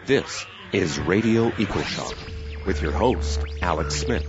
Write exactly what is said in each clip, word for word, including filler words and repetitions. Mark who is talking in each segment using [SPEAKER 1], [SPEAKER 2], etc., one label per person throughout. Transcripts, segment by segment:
[SPEAKER 1] This is Radio EcoShock with your host, Alex Smith.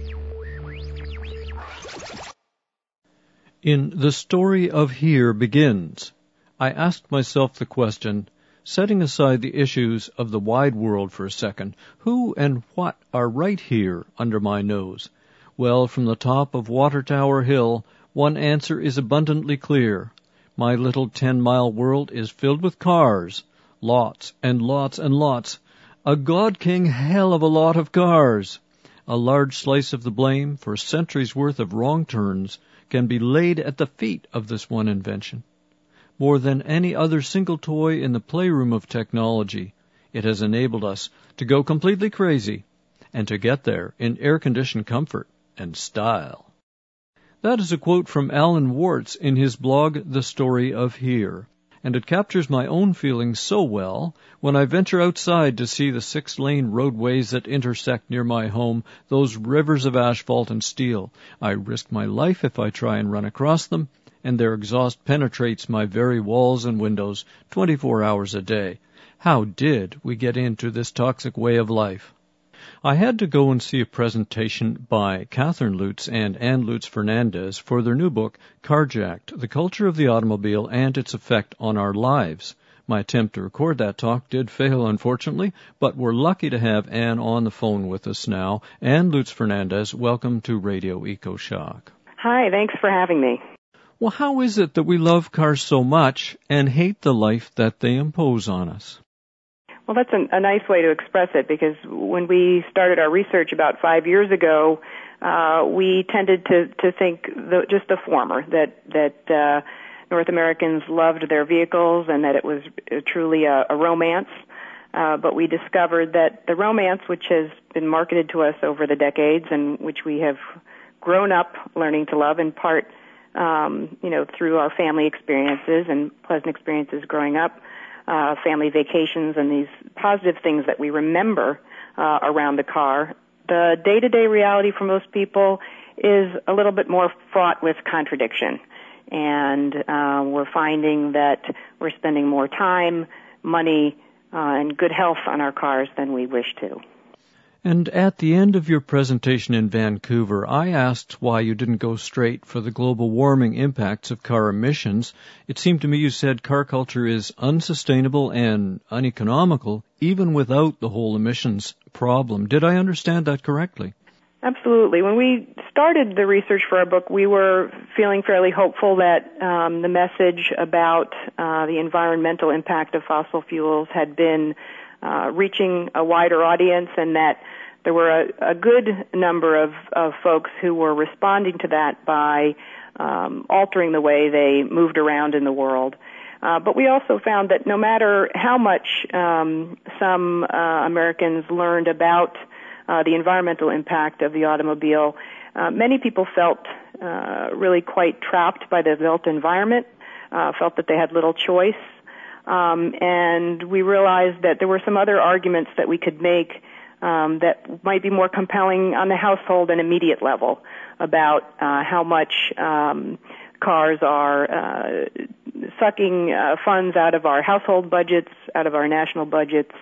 [SPEAKER 2] In The Story of Here Begins, I asked myself the question, setting aside the issues of the wide world for a second, who and what are right here under my nose? Well, from the top of Water Tower Hill, one answer is abundantly clear. My little ten-mile world is filled with cars. Lots and lots and lots. A God-king hell of a lot of cars. A large slice of the blame for centuries' worth of wrong turns can be laid at the feet of this one invention. More than any other single toy in the playroom of technology, it has enabled us to go completely crazy and to get there in air-conditioned comfort and style. That is a quote from Alan Wartz in his blog, The Story of Here, and it captures my own feelings so well when I venture outside to see the six-lane roadways that intersect near my home, those rivers of asphalt and steel. I risk my life if I try and run across them, and their exhaust penetrates my very walls and windows twenty-four hours a day. How did we get into this toxic way of life? I had to go and see a presentation by Catherine Lutz and Ann Lutz Fernandez for their new book, Carjacked, The Culture of the Automobile and Its Effect on Our Lives. My attempt to record that talk did fail, unfortunately, but we're lucky to have Ann on the phone with us now. Ann Lutz Fernandez, welcome to Radio EcoShock.
[SPEAKER 3] Hi, thanks for having me.
[SPEAKER 2] Well, how is it that we love cars so much and hate the life that they impose on us?
[SPEAKER 3] Well, that's a, a nice way to express it, because when we started our research about five years ago, uh, we tended to, to think the, just the former, that, that uh, North Americans loved their vehicles and that it was truly a, a romance. Uh, but we discovered that the romance, which has been marketed to us over the decades and which we have grown up learning to love in part, um, you know, through our family experiences and pleasant experiences growing up, Uh, family vacations and these positive things that we remember uh, around the car. The day-to-day reality for most people is a little bit more fraught with contradiction. And uh, we're finding that we're spending more time, money, uh, and good health on our cars than we wish to.
[SPEAKER 2] And at the end of your presentation in Vancouver, I asked why you didn't go straight for the global warming impacts of car emissions. It seemed to me you said car culture is unsustainable and uneconomical, even without the whole emissions problem. Did I understand that correctly?
[SPEAKER 3] Absolutely. When we started the research for our book, we were feeling fairly hopeful that um, the message about uh, the environmental impact of fossil fuels had been Uh, reaching a wider audience, and that there were a, a good number of, of folks who were responding to that by um, altering the way they moved around in the world. Uh, but we also found that no matter how much um, some uh, Americans learned about uh, the environmental impact of the automobile, uh, many people felt uh, really quite trapped by the built environment, uh, felt that they had little choice. Um, and we realized that there were some other arguments that we could make um, that might be more compelling on the household and immediate level about uh, how much um, cars are uh, sucking uh, funds out of our household budgets, out of our national budgets,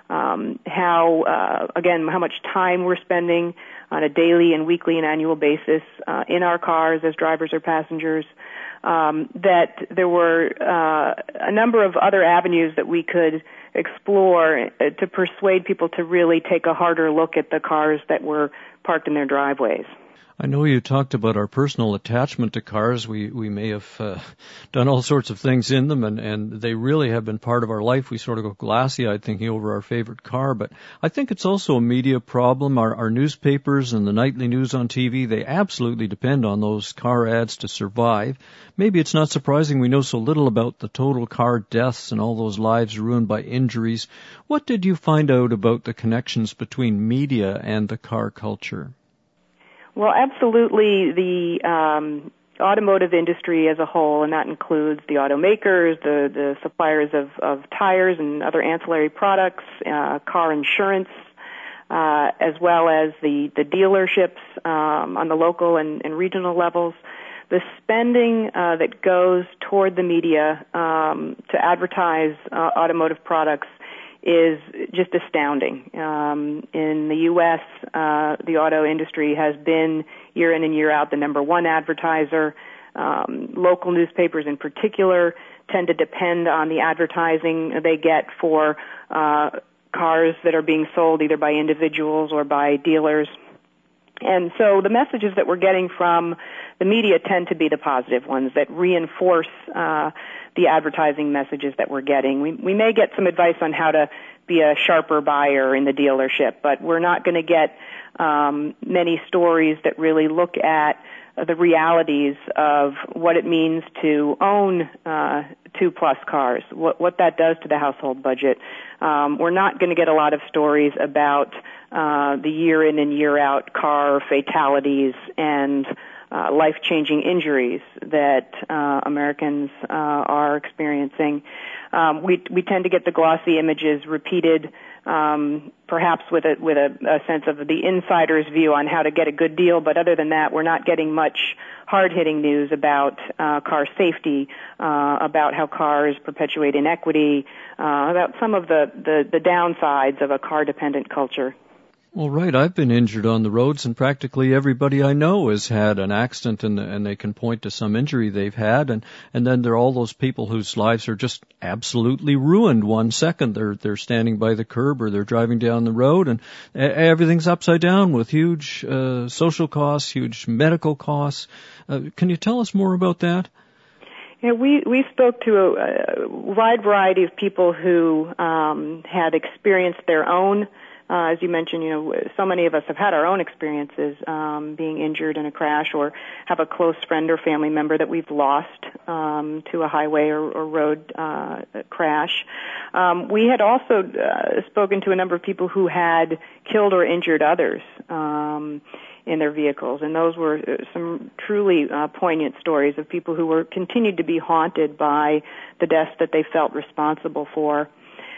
[SPEAKER 3] um, how, uh, again, how much time we're spending on a daily and weekly and annual basis uh, in our cars as drivers or passengers. Um, that there were uh, a number of other avenues that we could explore uh, to persuade people to really take a harder look at the cars that were parked in their driveways.
[SPEAKER 2] I know you talked about our personal attachment to cars. We we may have uh, done all sorts of things in them, and, and they really have been part of our life. We sort of go glassy-eyed thinking over our favorite car, but I think it's also a media problem. Our, our newspapers and the nightly news on T V, they absolutely depend on those car ads to survive. Maybe it's not surprising we know so little about the total car deaths and all those lives ruined by injuries. What did you find out about the connections between media and the car culture?
[SPEAKER 3] Well, absolutely, the um, automotive industry as a whole, and that includes the automakers, the, the suppliers of, of tires and other ancillary products, uh, car insurance, uh, as well as the, the dealerships um, on the local and, and regional levels. The spending uh, that goes toward the media um, to advertise uh, automotive products is just astounding. Um, in the U S, uh, the auto industry has been year in and year out the number one advertiser. Um, local newspapers in particular tend to depend on the advertising they get for uh, cars that are being sold either by individuals or by dealers. And so the messages that we're getting from the media tend to be the positive ones that reinforce uh, the advertising messages that we're getting. We, we may get some advice on how to be a sharper buyer in the dealership, but we're not going to get um, many stories that really look at the realities of what it means to own uh, two-plus cars, what, what that does to the household budget. Um, we're not going to get a lot of stories about uh, the year-in and year-out car fatalities and uh, life-changing injuries that uh, Americans uh, are experiencing. Um, we, we tend to get the glossy images repeated, um, perhaps with a with a, a sense of the insider's view on how to get a good deal. But other than that, we're not getting much hard-hitting news about uh, car safety, uh, about how cars perpetuate inequity, uh, about some of the, the, the downsides of a car-dependent culture.
[SPEAKER 2] Well, right. I've been injured on the roads, and practically everybody I know has had an accident, and, and they can point to some injury they've had. And, and then there are all those people whose lives are just absolutely ruined one second. They're, they're standing by the curb or they're driving down the road, and everything's upside down with huge uh, social costs, huge medical costs. Uh, can you tell us more about that?
[SPEAKER 3] Yeah, we, we spoke to a, a wide variety of people who um, had experienced their own Uh, as you mentioned, you know, so many of us have had our own experiences um, being injured in a crash, or have a close friend or family member that we've lost um, to a highway or, or road uh, crash. Um, we had also uh, spoken to a number of people who had killed or injured others um, in their vehicles, and those were some truly uh, poignant stories of people who were continued to be haunted by the deaths that they felt responsible for.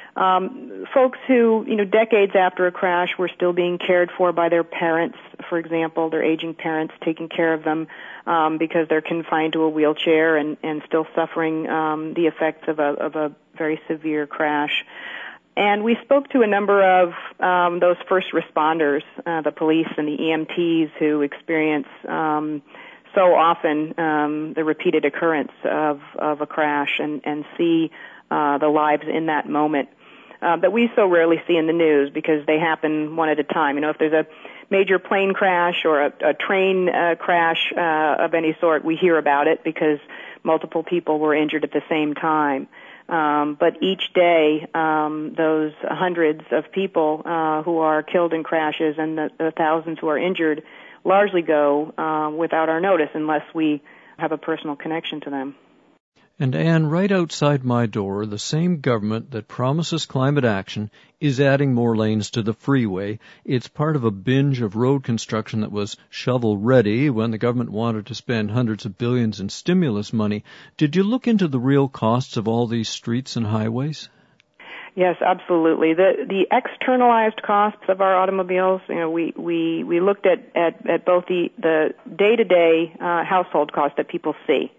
[SPEAKER 3] Um, folks who, you know, decades after a crash were still being cared for by their parents, for example, their aging parents taking care of them um, because they're confined to a wheelchair and, and still suffering um, the effects of a, of a very severe crash. And we spoke to a number of um, those first responders, uh, the police and the E M Ts who experience um, so often um, the repeated occurrence of, of a crash and, and see uh, the lives in that moment. Uh, that we so rarely see in the news because they happen one at a time. You know, if there's a major plane crash or a, a train uh, crash uh, of any sort, we hear about it because multiple people were injured at the same time. Um, but each day, um, those hundreds of people uh, who are killed in crashes and the, the thousands who are injured largely go uh, without our notice unless we have a personal connection to them.
[SPEAKER 2] And Anne, right outside my door, the same government that promises climate action is adding more lanes to the freeway. It's part of a binge of road construction that was shovel-ready when the government wanted to spend hundreds of billions in stimulus money. Did you look into the real costs of all these streets and highways?
[SPEAKER 3] Yes, absolutely. The the externalized costs of our automobiles, you know, we, we, we looked at, at, at both the, the day-to-day uh, household costs that people see.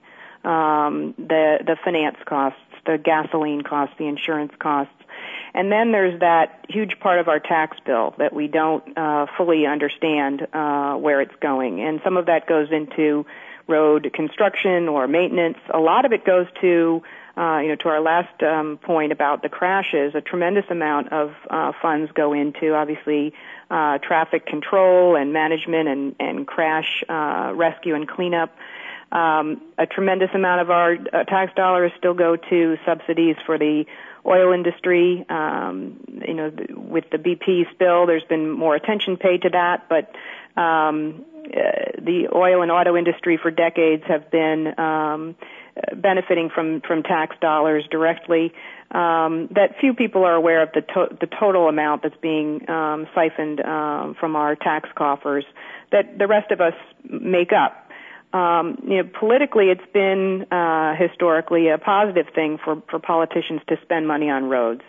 [SPEAKER 3] Um, the the finance costs, the gasoline costs, the insurance costs, and then there's that huge part of our tax bill that we don't uh, fully understand uh, where it's going, and some of that goes into road construction or maintenance. A lot of it goes to uh, you know to our last um, point about the crashes. A tremendous amount of uh, funds go into obviously uh, traffic control and management and and crash uh, rescue and cleanup. Um, a tremendous amount of our uh, tax dollars still go to subsidies for the oil industry. Um, you know, th- with the B P spill, there's been more attention paid to that, but um, uh, the oil and auto industry for decades have been um, benefiting from, from tax dollars directly. Um, that few people are aware of the, to- the total amount that's being um, siphoned um, from our tax coffers that the rest of us make up. Um, you know, politically, it's been uh, historically a positive thing for, for politicians to spend money on roads.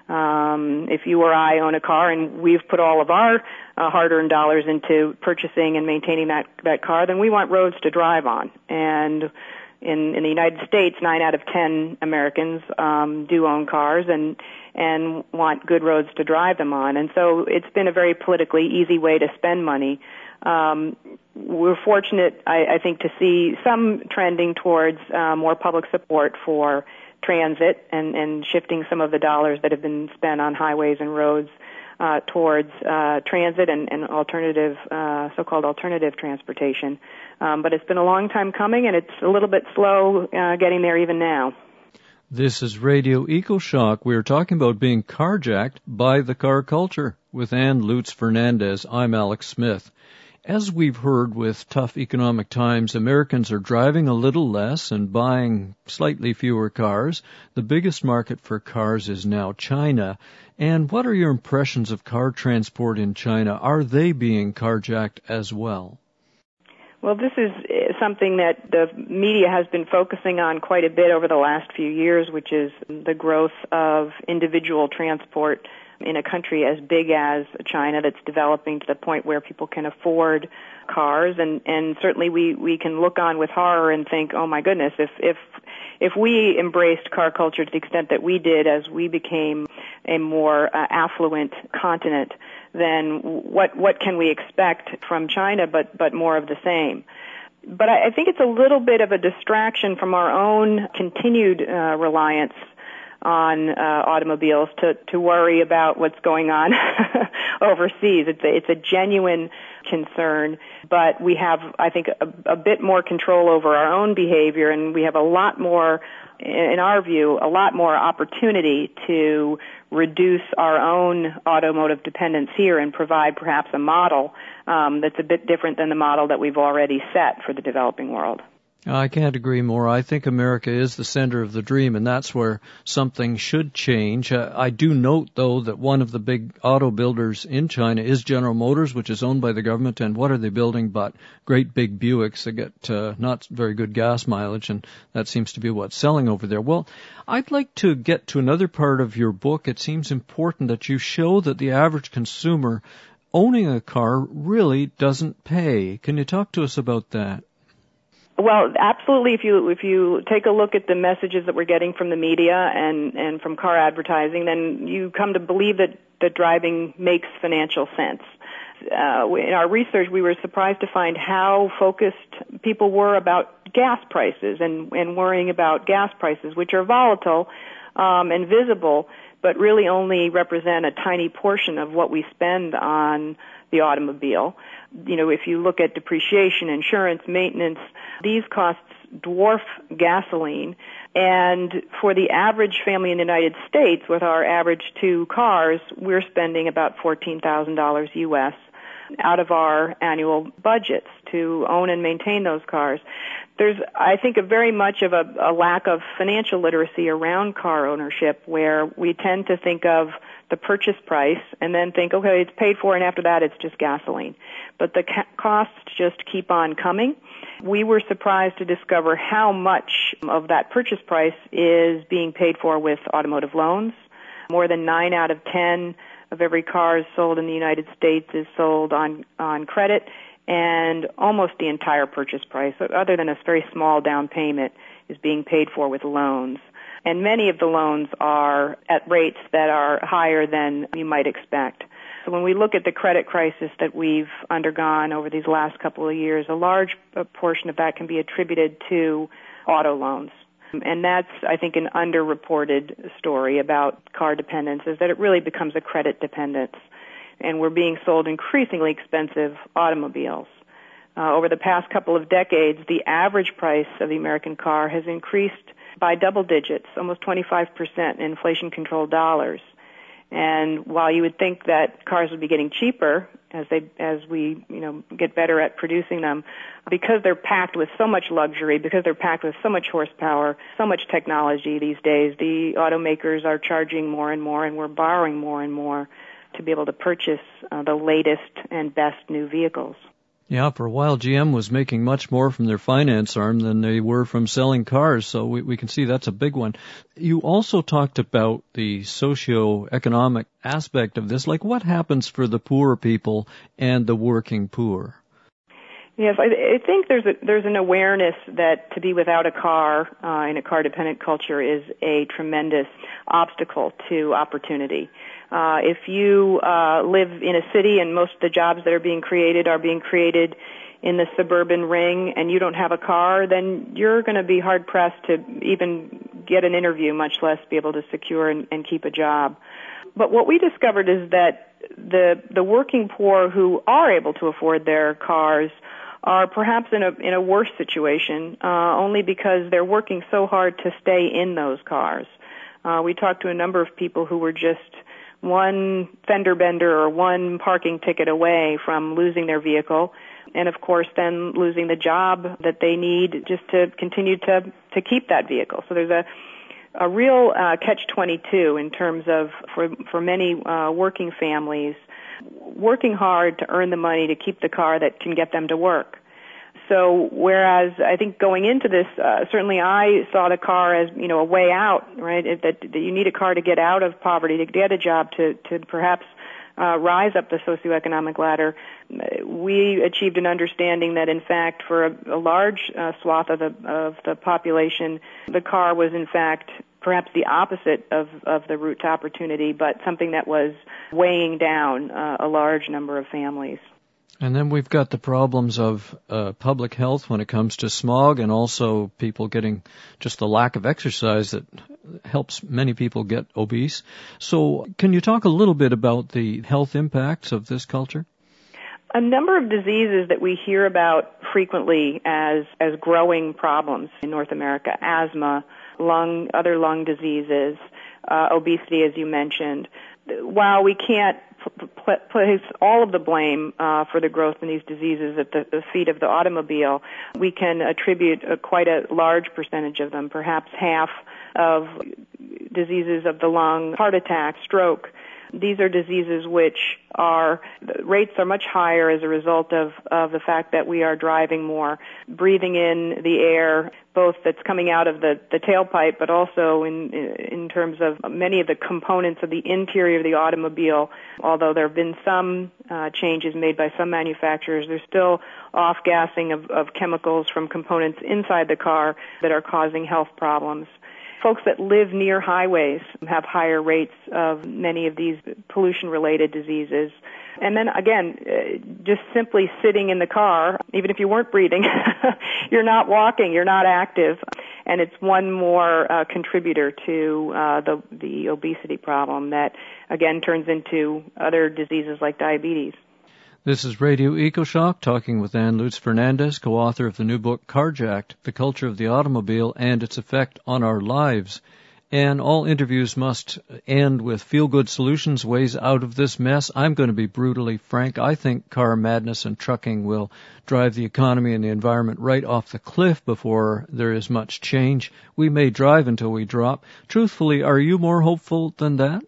[SPEAKER 3] Um, if you or I own a car and we've put all of our uh, hard-earned dollars into purchasing and maintaining that, that car, then we want roads to drive on. And in, in the United States, nine out of ten Americans um, do own cars and and want good roads to drive them on. And so it's been a very politically easy way to spend money. Um, we're fortunate, I, I think, to see some trending towards uh, more public support for transit and, and shifting some of the dollars that have been spent on highways and roads uh, towards uh, transit and, and alternative, uh, so-called alternative transportation. Um, but it's been a long time coming, and it's a little bit slow uh, getting there even now.
[SPEAKER 2] This is Radio EcoShock. We're talking about being carjacked by the car culture with Ann Lutz Fernandez. I'm Alex Smith. As we've heard with tough economic times, Americans are driving a little less and buying slightly fewer cars. The biggest market for cars is now China. And what are your impressions of car transport in China? Are they being carjacked as well?
[SPEAKER 3] Well, this is something that the media has been focusing on quite a bit over the last few years, which is the growth of individual transport in a country as big as China that's developing to the point where people can afford cars. And, and certainly we, we can look on with horror and think, oh my goodness, if, if, if we embraced car culture to the extent that we did as we became a more uh, affluent continent, then what, what can we expect from China but, but more of the same? But I, I think it's a little bit of a distraction from our own continued uh, reliance on uh, automobiles to, to worry about what's going on overseas. It's a, it's a genuine concern, but we have, I think, a, a bit more control over our own behavior, and we have a lot more, in our view, a lot more opportunity to reduce our own automotive dependence here and provide perhaps a model um, that's a bit different than the model that we've already set for the developing world.
[SPEAKER 2] I can't agree more. I think America is the center of the dream, and that's where something should change. Uh, I do note, though, that one of the big auto builders in China is General Motors, which is owned by the government. And what are they building but great big Buicks that get uh, not very good gas mileage, and that seems to be what's selling over there. Well, I'd like to get to another part of your book. It seems important that you show that the average consumer owning a car really doesn't pay. Can you talk to us about that?
[SPEAKER 3] Well, absolutely. If you if you take a look at the messages that we're getting from the media and, and from car advertising, then you come to believe that, that driving makes financial sense. Uh, in our research, we were surprised to find how focused people were about gas prices and, and worrying about gas prices, which are volatile um, and visible, but really only represent a tiny portion of what we spend on the automobile. You know, if you look at depreciation, insurance, maintenance, these costs dwarf gasoline. And for the average family in the United States, with our average two cars, we're spending about fourteen thousand dollars U S out of our annual budgets to own and maintain those cars. There's, I think, a very much of a, a lack of financial literacy around car ownership, where we tend to think of the purchase price and then think, okay, it's paid for, and after that it's just gasoline. But the ca- costs just keep on coming. We were surprised to discover how much of that purchase price is being paid for with automotive loans. More than nine out of ten of every car sold in the United States is sold on, on credit, and almost the entire purchase price, other than a very small down payment, is being paid for with loans. And many of the loans are at rates that are higher than you might expect. So when we look at the credit crisis that we've undergone over these last couple of years, a large portion of that can be attributed to auto loans. And that's, I think, an underreported story about car dependence, is that it really becomes a credit dependence. And we're being sold increasingly expensive automobiles. Uh, over the past couple of decades, the average price of the American car has increased by double digits, almost twenty-five percent in inflation-controlled dollars. And while you would think that cars would be getting cheaper as they as we you know get better at producing them, because they're packed with so much luxury, because they're packed with so much horsepower, so much technology these days, the automakers are charging more and more, and we're borrowing more and more to be able to purchase uh, the latest and best new vehicles.
[SPEAKER 2] Yeah, for a while G M was making much more from their finance arm than they were from selling cars, so we, we can see that's a big one. You also talked about the socio-economic aspect of this, like what happens for the poor people and the working poor?
[SPEAKER 3] Yes, I, I think there's a, there's an awareness that to be without a car uh, in a car-dependent culture is a tremendous obstacle to opportunity. Uh, if you uh, live in a city and most of the jobs that are being created are being created in the suburban ring and you don't have a car, then you're going to be hard-pressed to even get an interview, much less be able to secure and, and keep a job. But what we discovered is that the the working poor who are able to afford their cars are perhaps in a in a worse situation, uh, only because they're working so hard to stay in those cars. Uh, we talked to a number of people who were just one fender bender or one parking ticket away from losing their vehicle, and of course then losing the job that they need just to continue to to keep that vehicle. So there's a a real uh, catch twenty-two in terms of for for many uh, working families working hard to earn the money to keep the car that can get them to work. So whereas I think going into this, uh, certainly I saw the car as, you know, a way out, right? It, that, that you need a car to get out of poverty, to get a job, to, to perhaps uh, rise up the socioeconomic ladder. We achieved an understanding that, in fact, for a, a large uh, swath of the, of the population, the car was, in fact, perhaps the opposite of, of the route to opportunity, but something that was weighing down uh, a large number of families.
[SPEAKER 2] And then we've got the problems of uh, public health when it comes to smog, and also people getting just the lack of exercise that helps many people get obese. So can you talk a little bit about the health impacts of this culture?
[SPEAKER 3] A number of diseases that we hear about frequently as, as growing problems in North America: asthma, lung, other lung diseases, uh, obesity, as you mentioned. While we can't place all of the blame uh, for the growth in these diseases at the, the feet of the automobile, we can attribute a, quite a large percentage of them, perhaps half of diseases of the lung, heart attack, stroke. These are diseases which are, the rates are much higher as a result of, of the fact that we are driving more, breathing in the air, both that's coming out of the, the tailpipe, but also in, in terms of many of the components of the interior of the automobile. Although there have been some uh, changes made by some manufacturers, there's still off-gassing of, of chemicals from components inside the car that are causing health problems. Folks that live near highways have higher rates of many of these pollution-related diseases. And then, again, just simply sitting in the car, even if you weren't breathing, you're not walking, you're not active, and it's one more uh, contributor to uh, the, the obesity problem that, again, turns into other diseases like diabetes.
[SPEAKER 2] This is Radio EcoShock, talking with Ann Lutz Fernandez, co-author of the new book, Carjacked, The Culture of the Automobile and Its Effect on Our Lives. And all interviews must end with feel-good solutions, ways out of this mess. I'm going to be brutally frank. I think car madness and trucking will drive the economy and the environment right off the cliff before there is much change. We may drive until we drop. Truthfully, are you more hopeful than that?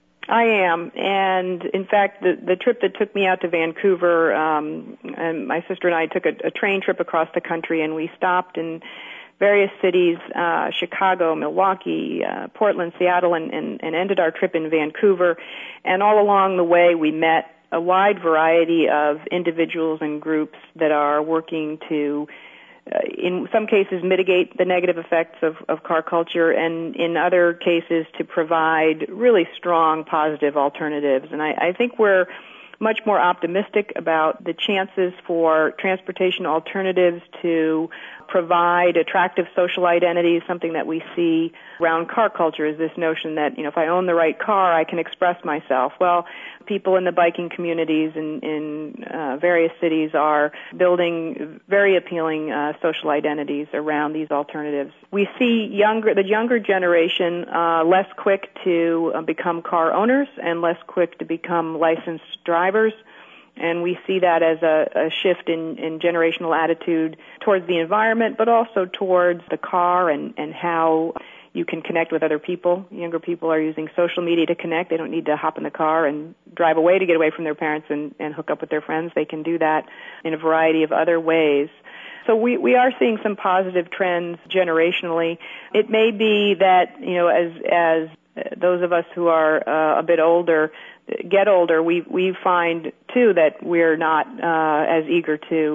[SPEAKER 3] I am, and in fact, the, the trip that took me out to Vancouver, um, and my sister and I took a, a train trip across the country, and we stopped in various cities, uh, Chicago, Milwaukee, uh, Portland, Seattle, and, and, and ended our trip in Vancouver. And all along the way, we met a wide variety of individuals and groups that are working to Uh, in some cases, mitigate the negative effects of, of car culture, and in other cases, to provide really strong, positive alternatives. And I, I think we're much more optimistic about the chances for transportation alternatives to provide attractive social identities. Something that we see around car culture is this notion that, you know, if I own the right car, I can express myself. Well, people in the biking communities in, in uh, various cities are building very appealing uh, social identities around these alternatives. We see younger, the younger generation uh, less quick to uh, become car owners and less quick to become licensed drivers. And we see that as a, a shift in, in generational attitude towards the environment, but also towards the car and, and how you can connect with other people. Younger people are using social media to connect. They don't need to hop in the car and drive away to get away from their parents and, and hook up with their friends. They can do that in a variety of other ways. So we, we are seeing some positive trends generationally. It may be that, you know, as, as those of us who are uh, a bit older get older, we we find, too, that we're not uh, as eager to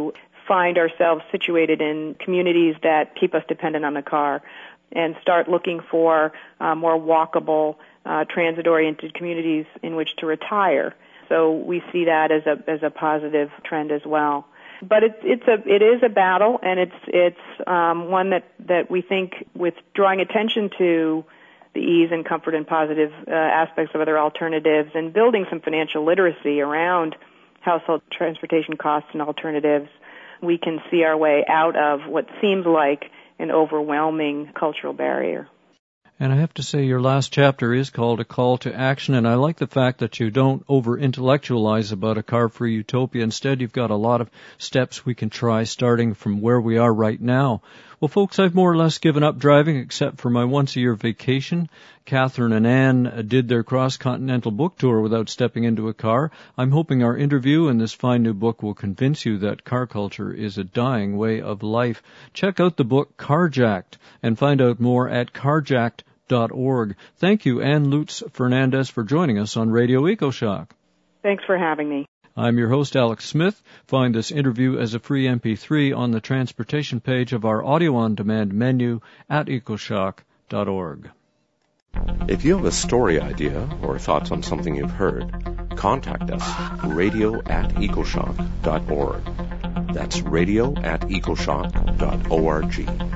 [SPEAKER 3] find ourselves situated in communities that keep us dependent on the car and start looking for uh, more walkable, uh, transit-oriented communities in which to retire. So we see that as a as a positive trend as well. But it's it's a it is a battle, and it's it's um, one that, that we think, with drawing attention to the ease and comfort and positive uh, aspects of other alternatives, and building some financial literacy around household transportation costs and alternatives, we can see our way out of what seems like an overwhelming cultural barrier.
[SPEAKER 2] And I have to say, your last chapter is called A Call to Action, and I like the fact that you don't over-intellectualize about a car-free utopia. Instead, you've got a lot of steps we can try, starting from where we are right now. Well, folks, I've more or less given up driving, except for my once-a-year vacation. Catherine and Anne did their cross-continental book tour without stepping into a car. I'm hoping our interview and this fine new book will convince you that car culture is a dying way of life. Check out the book Carjacked and find out more at carjacked dot org. Thank you, Anne Lutz Fernandez, for joining us on Radio EcoShock.
[SPEAKER 3] Thanks for having me.
[SPEAKER 2] I'm your host, Alex Smith. Find this interview as a free M P three on the transportation page of our audio-on-demand menu at ecoshock dot org.
[SPEAKER 1] If you have a story idea or thoughts on something you've heard, contact us, radio at ecoshock dot org. That's radio at ecoshock dot org.